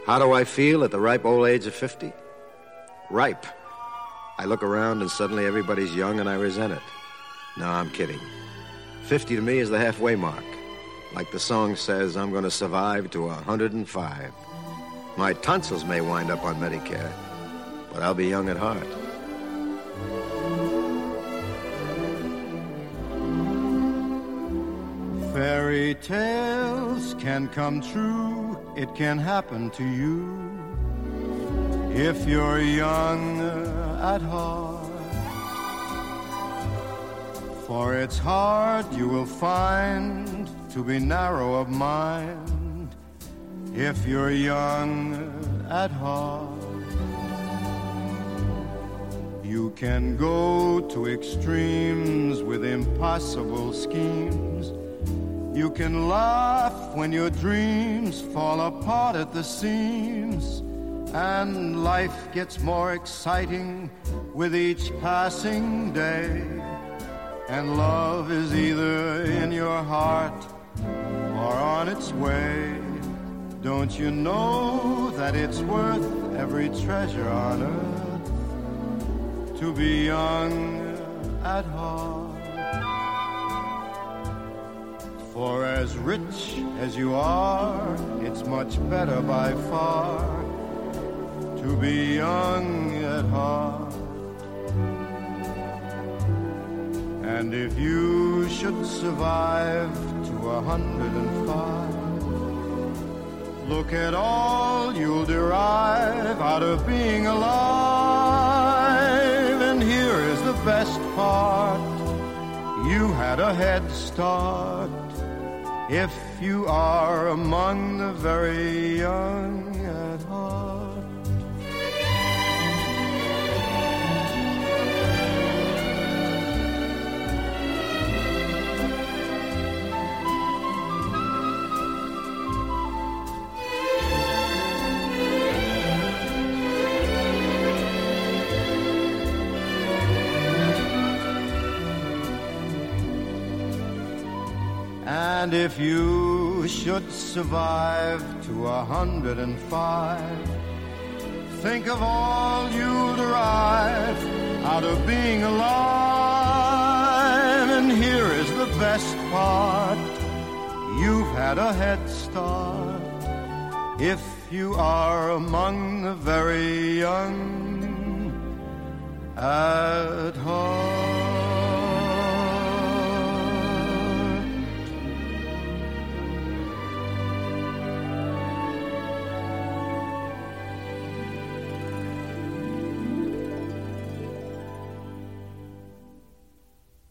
How do I feel at the ripe old age of 50? Ripe. I look around and suddenly everybody's young and I resent it. No, I'm kidding. 50 to me is the halfway mark. Like the song says, I'm going to survive to 105. My tonsils may wind up on Medicare, but I'll be young at heart. Fairy tales can come true. It can happen to you if you're young at heart. For it's hard, you will find, to be narrow of mind if you're young at heart. You can go to extremes with impossible schemes. You can laugh when your dreams fall apart at the seams, and life gets more exciting with each passing day. And love is either in your heart or on its way. Don't you know that it's worth every treasure on earth to be young at heart? For as rich as you are, it's much better by far to be young at heart. And if you should survive to 105, look at all you'll derive out of being alive. And here is the best part, you had a head start if you are among the very young at heart. And if you should survive to 105, think of all you'll derive out of being alive. And here is the best part, you've had a head start if you are among the very young at heart.